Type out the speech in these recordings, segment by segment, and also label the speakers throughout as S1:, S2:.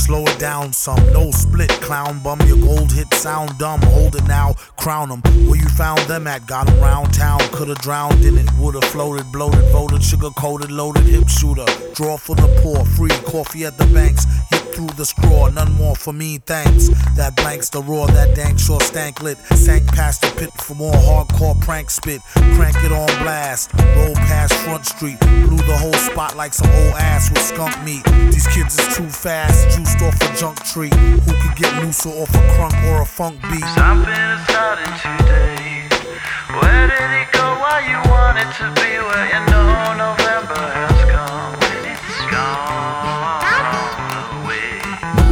S1: slow it down some. No split, clown bum. Your gold hit sound dumb. Hold it now, crown them. Where you found them at? Got them round town. Could've drowned in it. Would've floated, bloated, voted, sugar coated, loaded, hip shooter. Draw for the poor, free coffee at the banks. Hit through the straw, none more for me, thanks. That blanks the roar, that dank sure stank lit. Sank past the pit for more hardcore prank spit. Crank it on blast, roll past Front Street. Blew the whole spot like some old ass with skunk meat. These kids is too fast, juiced off a junk tree. Who could get looser off a crunk or a funk beat?
S2: Something is starting today. Where did it go? Why you want it to be? Where you know November has come. When it's gone away.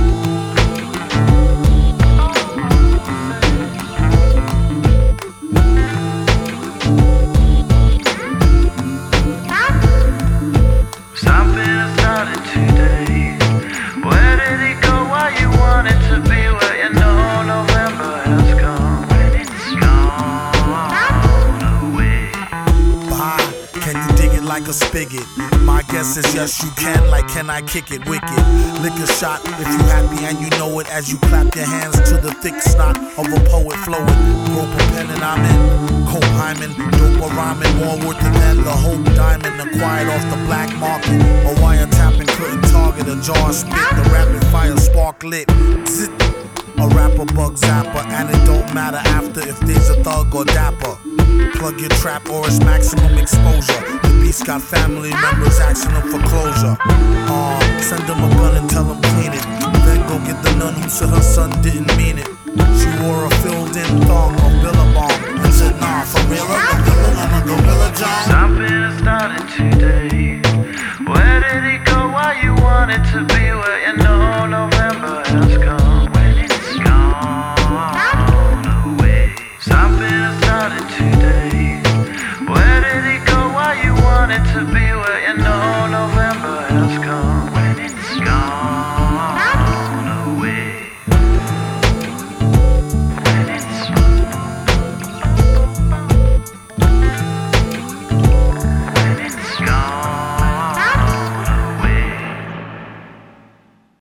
S2: Something is starting today. Where did it go? Why you want it to be? Where you know November has come. When it's gone away.
S1: Bah, can you dig it like a spigot? My guess is yes you can, like can I kick it wicked? Lick a shot if you happy and you know it. As you clap your hands to the thick snot of a poet flowing. Rope a pen and I'm in. Cope hymen, dope or rhyming. More worth than the whole diamond. Acquired off the black market. A wiretapping couldn't target. A jar spit, the rapid fire spark lit. Zit. A rapper bug zapper, and it don't matter after if there's a thug or dapper. Plug your trap or it's maximum exposure. The beast got family members asking them for closure. Send them a gun and tell them clean it. Then go get the nun who said her son didn't mean it. She wore a filled-in thong or Billabong and said, nah, for real, I'm a gorilla John.
S2: Something is starting today. Where did it go? Why you want it to be? Where you know November has come. When it's gone away. Something is starting today. Where did it go? Why you want it to be? Where you